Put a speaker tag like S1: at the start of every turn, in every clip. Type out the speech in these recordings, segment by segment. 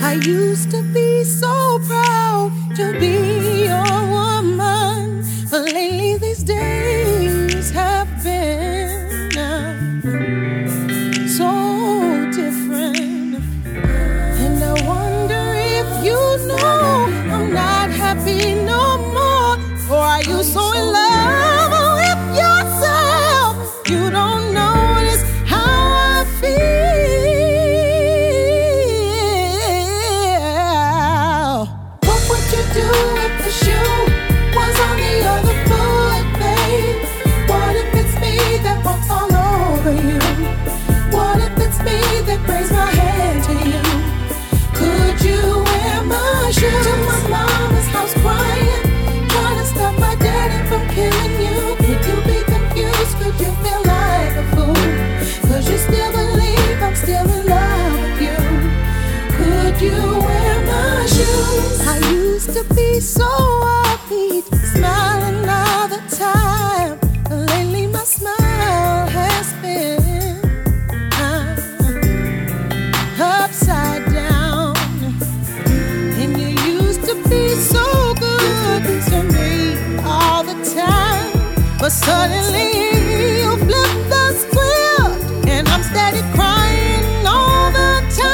S1: I used to be so proud to be your woman, but lately these days have been so different. And I wonder if you know I'm not happy no more. Or are you so in love with yourself you don't notice how I feel? What would you do if the shoe was on the other foot, babe? What if it's me that walks all over you? What if it's me that brings my hand to you? Could you wear my shoes to my mama's house crying, trying to stop my daddy from killing you? Could you be confused? Could you feel like a fool? Could you still believe I'm still in love with you? Could you wear my shoes? I used to be so upbeat, smiling all the time. Lately my smile has been upside down. And you used to be so good to me all the time, but suddenly you flipped the script and I'm steady crying all the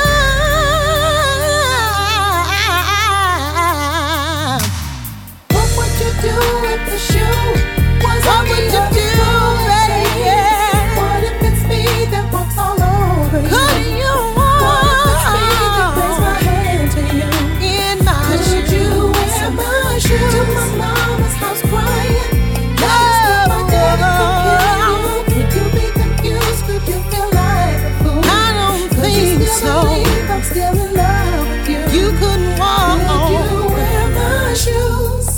S1: time. What would you do if the shoe was on the other foot, baby? What if it's me that walks all over you? Could you walk? What if it's me that brings my hand to you? In my shoes. Could you wear my shoes to my mama's house crying? Could you be confused? Could you feel like a fool? I don't think so. I'm still in love with you. You couldn't walk. Could you wear my shoes?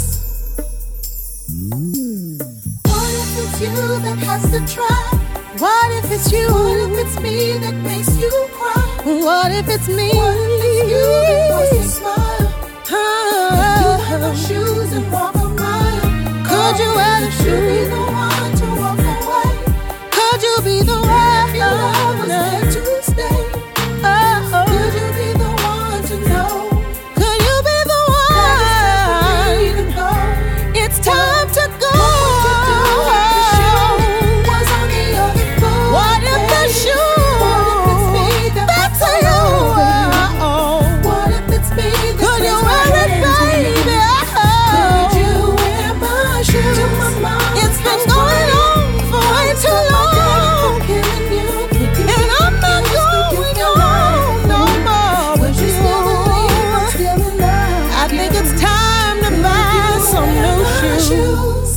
S1: What if it's you that has to try? What if it's you? What if it's me that makes you cry? What if it's me? What if it's you that makes you smile? Could you wear my shoes and walk a mile? Could you wear the shoes? Be the one to walk away? Could you be the one? If your love was there to stay, could you be the one to know? Could you be the one? It's time to go. What if the shoe was on the other foot? What if it's me that walks all over you? What if it's me that could you wear it, baby? Could you wear my shoes to my mom? It's been going on for way too long, and I'm not going on no more with you. I think it's time to buy some new shoes.